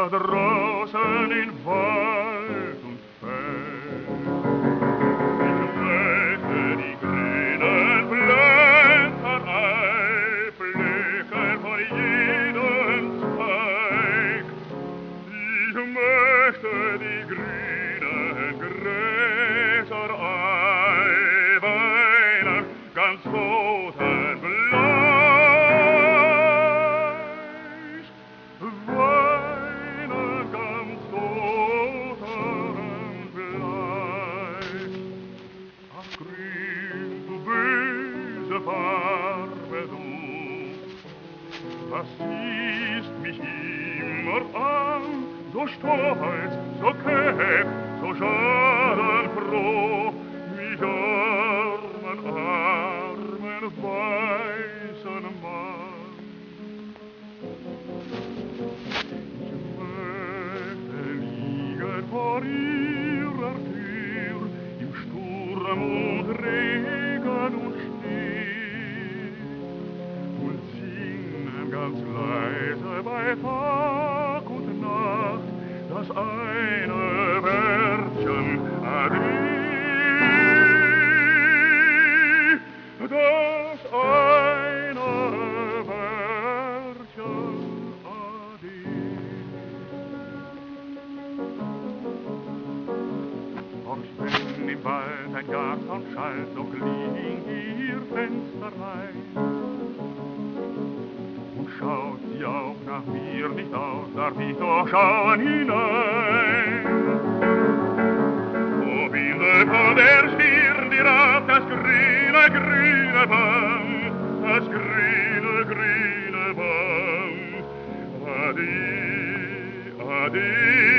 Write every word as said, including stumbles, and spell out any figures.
da draußen in Wald und Feld. Ich möchte die grünen Blätter einpflücken von jedem Zweig. Ich möchte die grünen Gräser einweinen, ganz totenbleich. Weinen ganz totenbleich. Ach grün, du böse Farbe, du, was siehst mich immer an, so stolz, so keck, so schadenfroh, mich armen, armen, weißen Mann. Ich möchte liegen vor ihrer Tür, im Sturm und Regen und Schnee, und singen ganz leise bei Tag und Nacht das eine Wörtchen Ade, das eine Wörtchen Ade. Horcht, wenn im Wald ein Garten schallt, so klingt ihr Fenster rein. Und schaut sie auch nach mir nicht aus, darf ich doch schauen hinein. Wo bildet von der Stirn die Rad das grüne, grüne Band, das grüne, grüne Band. Ade, ade.